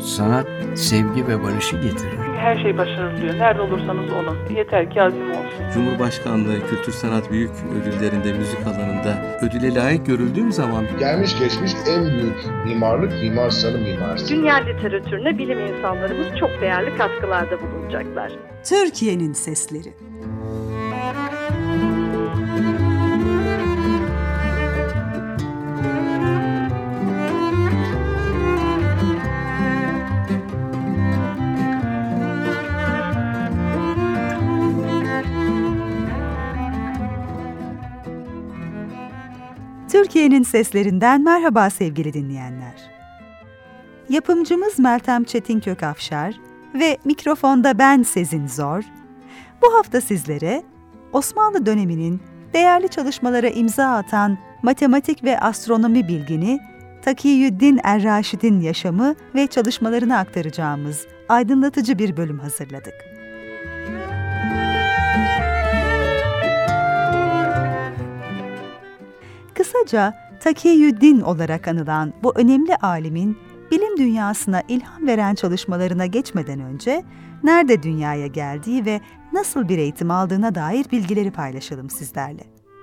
Sanat, sevgi ve barışı getirir. Her şey başarılıyor. Nerede olursanız olun. Yeter ki azim olsun. Cumhurbaşkanlığı Kültür Sanat Büyük Ödülleri'nde müzik alanında ödüle layık görüldüğüm zaman gelmiş geçmiş en büyük mimarlık Mimar Sinan mimarisi. Dünya literatürüne bilim insanlarımız çok değerli katkılarda bulunacaklar. Türkiye'nin sesleri. Türkiye'nin seslerinden merhaba sevgili dinleyenler. Yapımcımız Meltem Çetinkök-Afşar ve mikrofonda ben Sezin Zor, bu hafta sizlere Osmanlı döneminin değerli çalışmalara imza atan matematik ve astronomi bilgini Takiyüddin Er-Raşid'in yaşamı ve çalışmalarını aktaracağımız aydınlatıcı bir bölüm hazırladık. Kısaca Takiyüddin olarak anılan bu önemli alimin bilim dünyasına ilham veren çalışmalarına geçmeden önce nerede dünyaya geldiği ve nasıl bir eğitim aldığına dair bilgileri paylaşalım sizlerle.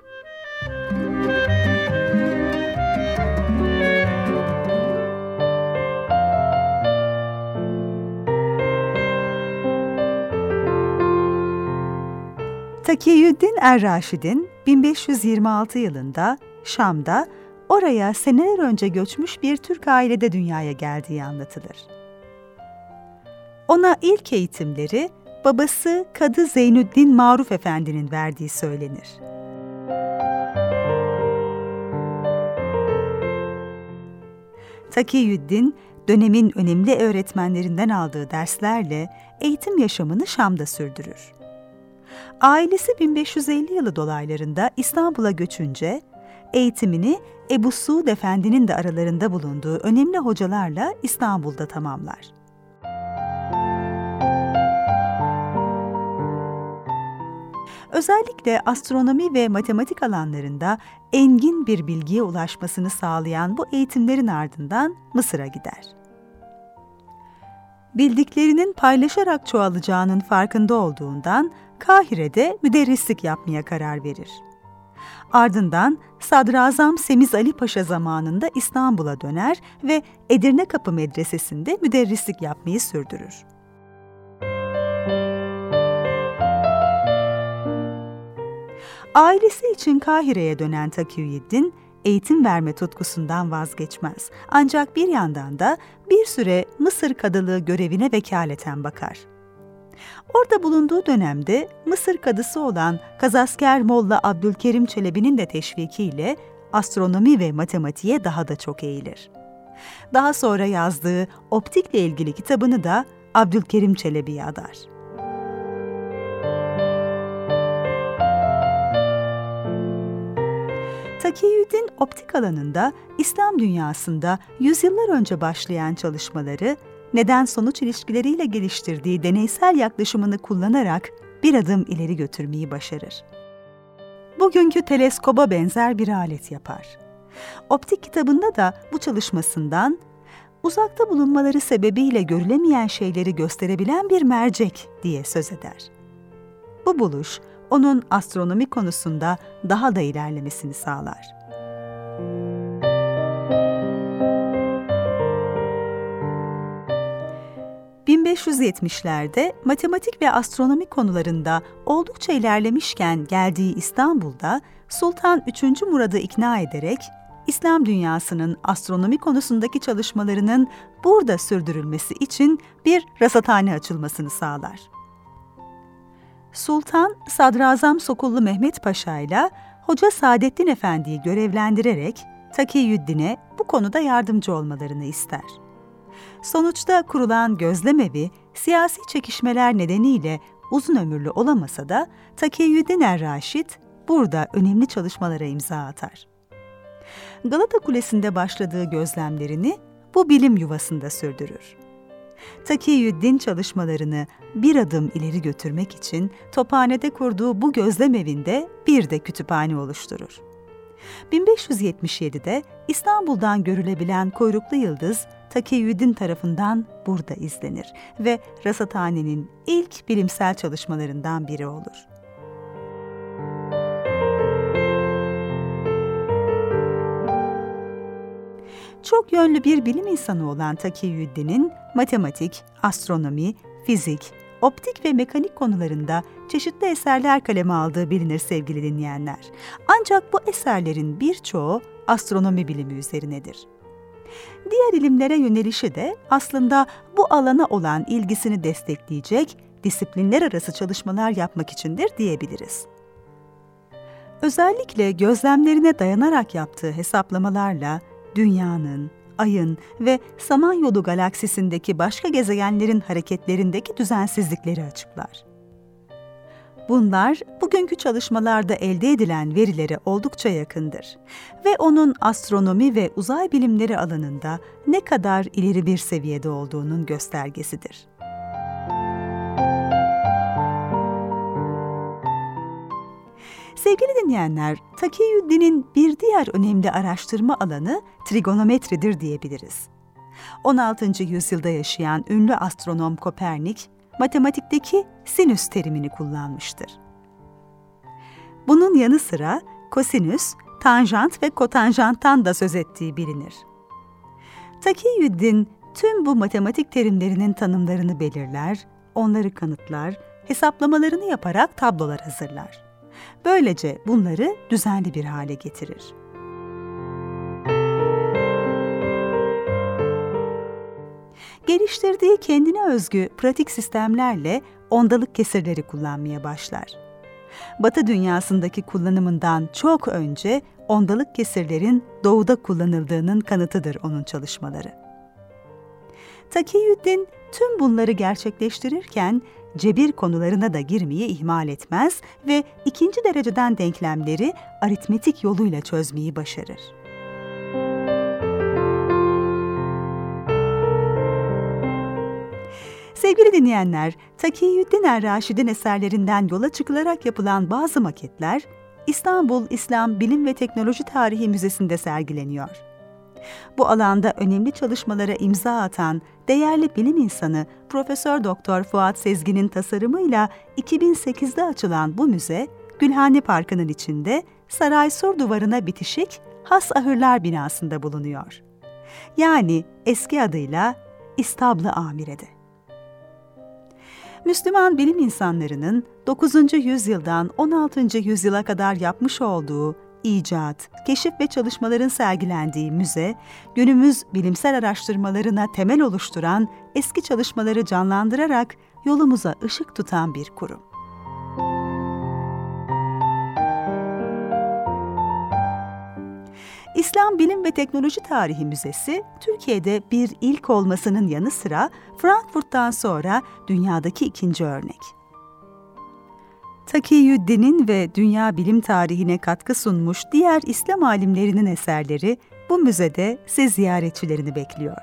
Takiyüddin Er-Raşid'in 1526 yılında Şam'da, oraya seneler önce göçmüş bir Türk ailede dünyaya geldiği anlatılır. Ona ilk eğitimleri babası Kadı Zeynüddin Maruf Efendi'nin verdiği söylenir. Takiyüddin, dönemin önemli öğretmenlerinden aldığı derslerle eğitim yaşamını Şam'da sürdürür. Ailesi 1550 yılı dolaylarında İstanbul'a göçünce, eğitimini Ebu Suud Efendi'nin de aralarında bulunduğu önemli hocalarla İstanbul'da tamamlar. Özellikle astronomi ve matematik alanlarında engin bir bilgiye ulaşmasını sağlayan bu eğitimlerin ardından Mısır'a gider. Bildiklerinin paylaşarak çoğalacağının farkında olduğundan Kahire'de müderrislik yapmaya karar verir. Ardından Sadrazam Semiz Ali Paşa zamanında İstanbul'a döner ve Edirnekapı Medresesi'nde müderrislik yapmayı sürdürür. Ailesi için Kahire'ye dönen Takiyüddin, eğitim verme tutkusundan vazgeçmez. Ancak bir yandan da bir süre Mısır kadılığı görevine vekaleten bakar. Orada bulunduğu dönemde Mısır kadısı olan Kazasker Molla Abdülkerim Çelebi'nin de teşvikiyle astronomi ve matematiğe daha da çok eğilir. Daha sonra yazdığı optikle ilgili kitabını da Abdülkerim Çelebi'ye adar. Takiyüddin optik alanında İslam dünyasında yüzyıllar önce başlayan çalışmaları, neden-sonuç ilişkileriyle geliştirdiği deneysel yaklaşımını kullanarak bir adım ileri götürmeyi başarır. Bugünkü teleskoba benzer bir alet yapar. Optik kitabında da bu çalışmasından, uzakta bulunmaları sebebiyle görülemeyen şeyleri gösterebilen bir mercek diye söz eder. Bu buluş, onun astronomi konusunda daha da ilerlemesini sağlar. ...1570'lerde matematik ve astronomi konularında oldukça ilerlemişken geldiği İstanbul'da Sultan 3. Murad'ı ikna ederek İslam dünyasının astronomi konusundaki çalışmalarının burada sürdürülmesi için bir rasathane açılmasını sağlar. Sultan, Sadrazam Sokullu Mehmet Paşa ile Hoca Saadettin Efendi'yi görevlendirerek Takiyüddin'e bu konuda yardımcı olmalarını ister. Sonuçta kurulan gözlemevi siyasi çekişmeler nedeniyle uzun ömürlü olamasa da Takiyüddin Er-Raşid burada önemli çalışmalara imza atar. Galata Kulesi'nde başladığı gözlemlerini bu bilim yuvasında sürdürür. Takiyüddin çalışmalarını bir adım ileri götürmek için Tophane'de kurduğu bu gözlemevinde bir de kütüphane oluşturur. 1577'de İstanbul'dan görülebilen kuyruklu yıldız Takiyüddin tarafından burada izlenir ve rasathanenin ilk bilimsel çalışmalarından biri olur. Çok yönlü bir bilim insanı olan Takiyüddin'in matematik, astronomi, fizik, optik ve mekanik konularında çeşitli eserler kaleme aldığı bilinir sevgili dinleyenler. Ancak bu eserlerin birçoğu astronomi bilimi üzerinedir. Diğer ilimlere yönelişi de aslında bu alana olan ilgisini destekleyecek disiplinler arası çalışmalar yapmak içindir diyebiliriz. Özellikle gözlemlerine dayanarak yaptığı hesaplamalarla Dünya'nın, Ay'ın ve Samanyolu galaksisindeki başka gezegenlerin hareketlerindeki düzensizlikleri açıklar. Bunlar bugünkü çalışmalarda elde edilen verilere oldukça yakındır ve onun astronomi ve uzay bilimleri alanında ne kadar ileri bir seviyede olduğunun göstergesidir. Sevgili dinleyenler, Takiyüddin'in bir diğer önemli araştırma alanı trigonometridir diyebiliriz. 16. yüzyılda yaşayan ünlü astronom Kopernik, matematikteki sinüs terimini kullanmıştır. Bunun yanı sıra kosinüs, tanjant ve kotanjanttan da söz ettiği bilinir. Takiyüddin tüm bu matematik terimlerinin tanımlarını belirler, onları kanıtlar, hesaplamalarını yaparak tablolar hazırlar. Böylece bunları düzenli bir hale getirir. Geliştirdiği kendine özgü pratik sistemlerle ondalık kesirleri kullanmaya başlar. Batı dünyasındaki kullanımından çok önce ondalık kesirlerin doğuda kullanıldığının kanıtıdır onun çalışmaları. Takiyüddin tüm bunları gerçekleştirirken cebir konularına da girmeyi ihmal etmez ve ikinci dereceden denklemleri aritmetik yoluyla çözmeyi başarır. Sevgili dinleyenler, Takiyüddin er-Raşid'in eserlerinden yola çıkılarak yapılan bazı maketler İstanbul İslam Bilim ve Teknoloji Tarihi Müzesi'nde sergileniyor. Bu alanda önemli çalışmalara imza atan değerli bilim insanı Profesör Doktor Fuat Sezgin'in tasarımıyla 2008'de açılan bu müze, Gülhane Parkı'nın içinde Saray Sur Duvarı'na bitişik Has Ahırlar binasında bulunuyor. Yani eski adıyla İstablı Amire'de. Müslüman bilim insanlarının 9. yüzyıldan 16. yüzyıla kadar yapmış olduğu icat, keşif ve çalışmaların sergilendiği müze, günümüz bilimsel araştırmalarına temel oluşturan eski çalışmaları canlandırarak yolumuza ışık tutan bir kurum. İslam Bilim ve Teknoloji Tarihi Müzesi, Türkiye'de bir ilk olmasının yanı sıra Frankfurt'tan sonra dünyadaki ikinci örnek. Takiyüddin'in ve dünya bilim tarihine katkı sunmuş diğer İslam alimlerinin eserleri bu müzede siz ziyaretçilerini bekliyor.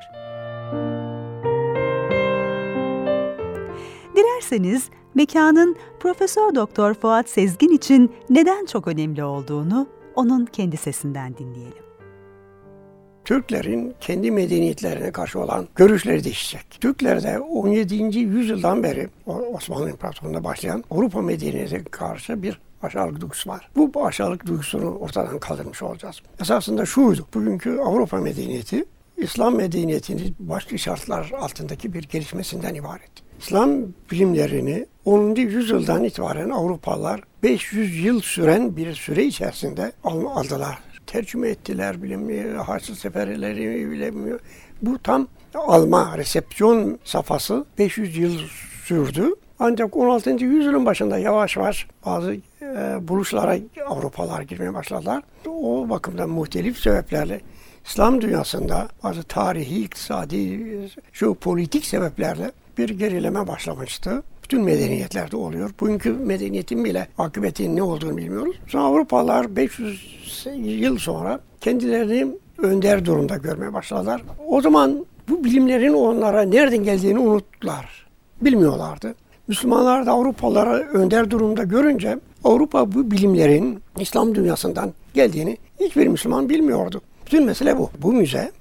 Dilerseniz mekanın Profesör Doktor Fuat Sezgin için neden çok önemli olduğunu onun kendi sesinden dinleyelim. Türklerin kendi medeniyetlerine karşı olan görüşleri değişecek. Türklerde 17. yüzyıldan beri Osmanlı İmparatorluğu'nda başlayan Avrupa medeniyetine karşı bir aşağılık duygusu var. Bu aşağılık duygusunu ortadan kaldırmış olacağız. Esasında şuydu, bugünkü Avrupa medeniyeti, İslam medeniyetinin başka şartlar altındaki bir gelişmesinden ibaret. İslam bilimlerini 10. yüzyıldan itibaren Avrupalılar 500 yıl süren bir süre içerisinde aldılar. Tercüme ettiler, bilemiyor, Haçlı Seferileri bilemiyor. Bu tam alma, resepsiyon safhası 500 yıl sürdü. Ancak 16. yüzyılın başında yavaş yavaş bazı buluşlara Avrupalılar girmeye başladılar. O bakımdan muhtelif sebeplerle İslam dünyasında bazı tarihi, iktisadi, jeopolitik sebeplerle bir gerileme başlamıştı. Bütün medeniyetlerde oluyor. Bugünkü medeniyetin bile akıbetinin ne olduğunu bilmiyoruz. Sonra Avrupalılar 500 yıl sonra kendilerini önder durumda görmeye başladılar. O zaman bu bilimlerin onlara nereden geldiğini unuttular. Bilmiyorlardı. Müslümanlar da Avrupalılara önder durumda görünce Avrupa bu bilimlerin İslam dünyasından geldiğini hiçbir Müslüman bilmiyordu. Bütün mesele bu. Bu müze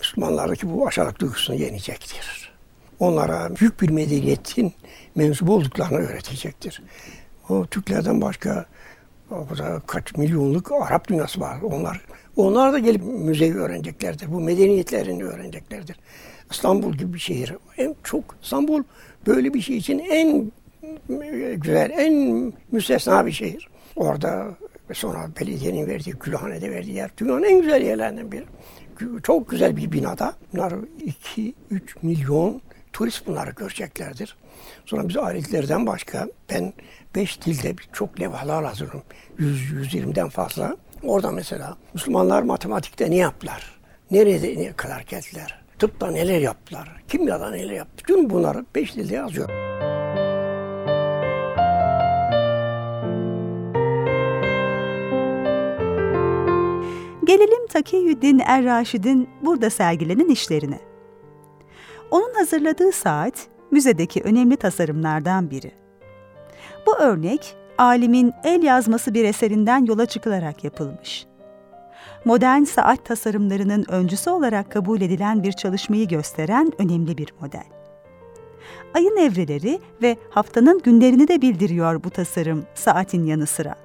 Müslümanlardaki bu aşağılık duygusunu yenecektir. Onlara büyük bir medeniyetin mensup olduklarını öğretecektir. O Türklerden başka kaç milyonluk Arap dünyası var. Onlar da gelip müzeyi öğreneceklerdir. Bu medeniyetlerini öğreneceklerdir. İstanbul gibi bir şehir. İstanbul böyle bir şey için en güzel, en müstesna bir şehir. Orada sonra belediyenin verdiği, Gülhane'de verdiği yer dünyanın en güzel yerlerinden biri. Çok güzel bir binada. Bunlar 2-3 milyon turist bunları göreceklerdir. Sonra biz aletlerden başka ben 5 dilde çok levhalar hazırladım. 100-120'den fazla. Orada mesela Müslümanlar matematikte ne yaptılar? Ne kadar geldiler? Tıpta neler yaptılar? Kimyada neler yaptılar? Bütün bunları 5 dilde yazıyor. Gelelim Takiyüddin Er-Raşid'in burada sergilenen işlerine. Onun hazırladığı saat müzedeki önemli tasarımlardan biri. Bu örnek alimin el yazması bir eserinden yola çıkılarak yapılmış. Modern saat tasarımlarının öncüsü olarak kabul edilen bir çalışmayı gösteren önemli bir model. Ayın evreleri ve haftanın günlerini de bildiriyor bu tasarım saatin yanı sıra.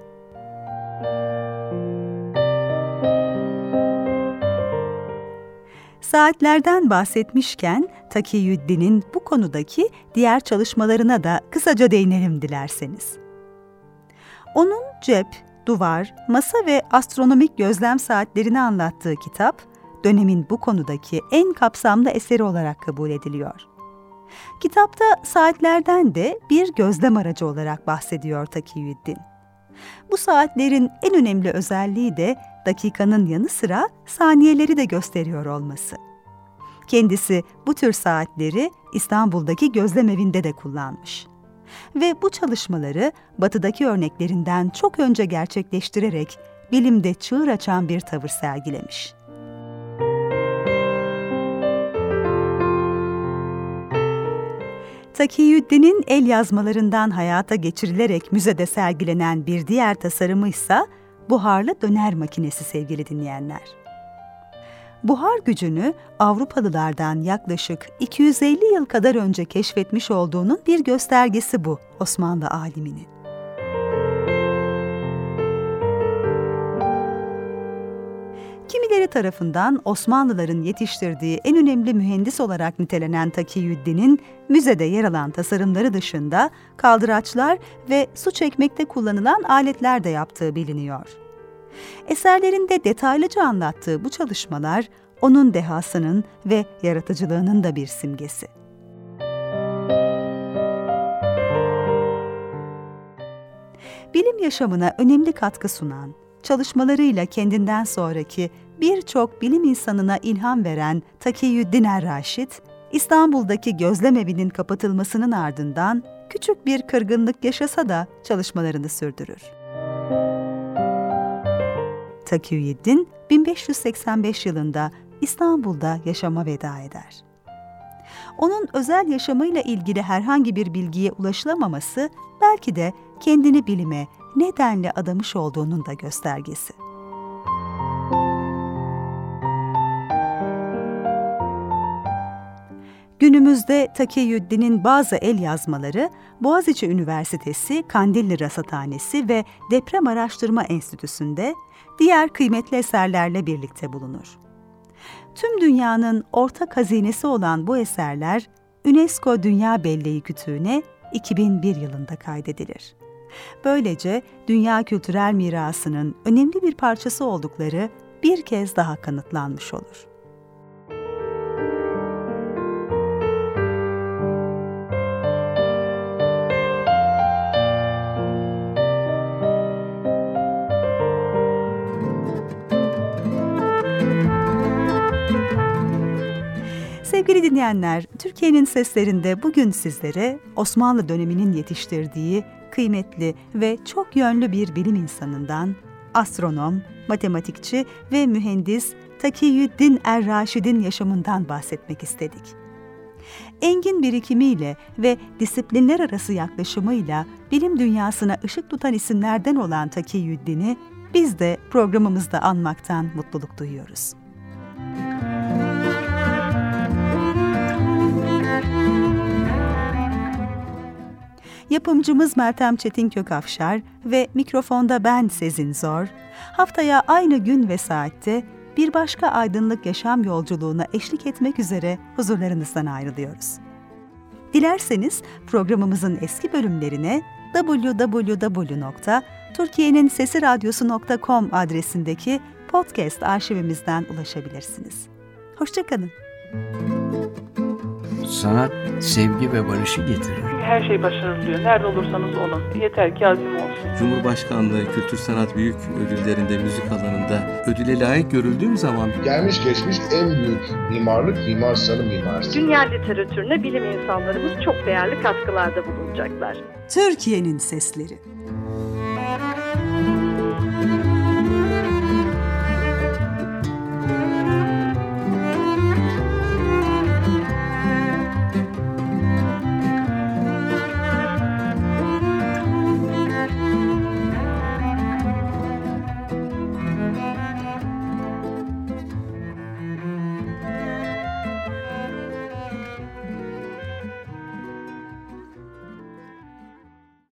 Saatlerden bahsetmişken Takiyüddin'in bu konudaki diğer çalışmalarına da kısaca değinelim dilerseniz. Onun cep, duvar, masa ve astronomik gözlem saatlerini anlattığı kitap, dönemin bu konudaki en kapsamlı eseri olarak kabul ediliyor. Kitapta saatlerden de bir gözlem aracı olarak bahsediyor Takiyüddin. Bu saatlerin en önemli özelliği de dakikanın yanı sıra saniyeleri de gösteriyor olması. Kendisi bu tür saatleri İstanbul'daki gözlemevinde de kullanmış. Ve bu çalışmaları batıdaki örneklerinden çok önce gerçekleştirerek bilimde çığır açan bir tavır sergilemiş. Takiyüddin'in el yazmalarından hayata geçirilerek müzede sergilenen bir diğer tasarımı ise buharlı döner makinesi sevgili dinleyenler. Buhar gücünü Avrupalılardan yaklaşık 250 yıl kadar önce keşfetmiş olduğunun bir göstergesi bu Osmanlı aliminin. Kimileri tarafından Osmanlıların yetiştirdiği en önemli mühendis olarak nitelenen Takiyüddin'in müzede yer alan tasarımları dışında kaldıraçlar ve su çekmekte kullanılan aletler de yaptığı biliniyor. Eserlerinde detaylıca anlattığı bu çalışmalar, onun dehasının ve yaratıcılığının da bir simgesi. Bilim yaşamına önemli katkı sunan, çalışmalarıyla kendinden sonraki birçok bilim insanına ilham veren Takiyüddin Er-Raşid, İstanbul'daki gözlemevinin kapatılmasının ardından küçük bir kırgınlık yaşasa da çalışmalarını sürdürür. Takiyüddin 1585 yılında İstanbul'da yaşama veda eder. Onun özel yaşamıyla ilgili herhangi bir bilgiye ulaşılamaması belki de kendini bilime ne denli adamış olduğunun da göstergesi. Günümüzde Takiyüddin'in bazı el yazmaları Boğaziçi Üniversitesi Kandilli Rasathanesi ve Deprem Araştırma Enstitüsü'nde diğer kıymetli eserlerle birlikte bulunur. Tüm dünyanın ortak hazinesi olan bu eserler UNESCO Dünya Belleği Kütüğü'ne 2001 yılında kaydedilir. Böylece dünya kültürel mirasının önemli bir parçası oldukları bir kez daha kanıtlanmış olur. Sevgili dinleyenler, Türkiye'nin Seslerinde bugün sizlere Osmanlı döneminin yetiştirdiği kıymetli ve çok yönlü bir bilim insanından, astronom, matematikçi ve mühendis Takiyüddin Er-Raşid'in yaşamından bahsetmek istedik. Engin birikimiyle ve disiplinler arası yaklaşımıyla bilim dünyasına ışık tutan isimlerden olan Takiyüddin'i biz de programımızda anmaktan mutluluk duyuyoruz. Yapımcımız Meltem Çetin Kökafşar ve mikrofonda ben Sezin Zor. Haftaya aynı gün ve saatte bir başka aydınlık yaşam yolculuğuna eşlik etmek üzere huzurlarınızdan ayrılıyoruz. Dilerseniz programımızın eski bölümlerine www.turkiyenininsesiradyosu.com adresindeki podcast arşivimizden ulaşabilirsiniz. Hoşça kalın. Sanat, sevgi ve barışı getirir. Her şey başarılıyor. Nerede olursanız olun. Yeter ki azim olsun. Cumhurbaşkanlığı Kültür Sanat Büyük Ödülleri'nde müzik alanında ödüle layık görüldüğüm zaman Gelmiş geçmiş en büyük mimarlık Mimar Sinan mimarisi. Dünya literatürüne bilim insanlarımız çok değerli katkılarda bulunacaklar. Türkiye'nin sesleri.